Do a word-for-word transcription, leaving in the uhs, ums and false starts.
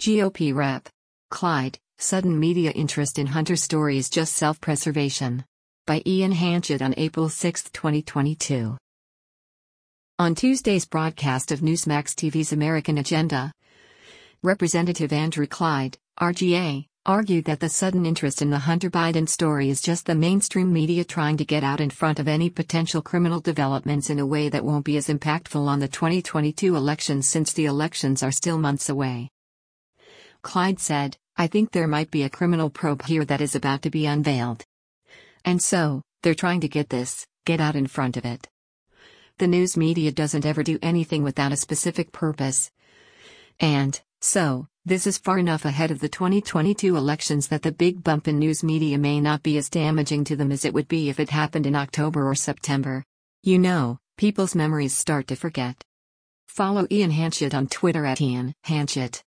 G O P Rep. Clyde, sudden media interest in Hunter story is just self-preservation. By Ian Hanchett on April sixth, twenty twenty-two. On Tuesday's broadcast of Newsmax T V's American Agenda, Representative Andrew Clyde, R G A, argued that the sudden interest in the Hunter Biden story is just the mainstream media trying to get out in front of any potential criminal developments in a way that won't be as impactful on the twenty twenty-two elections since the elections are still months away. Clyde said, "I think there might be a criminal probe here that is about to be unveiled. And so, they're trying to get this, get out in front of it. The news media doesn't ever do anything without a specific purpose. And, so, this is far enough ahead of the twenty twenty-two elections that the big bump in news media may not be as damaging to them as it would be if it happened in October or September. You know, people's memories start to forget." Follow Ian Hanchett on Twitter at Ian Hanchett.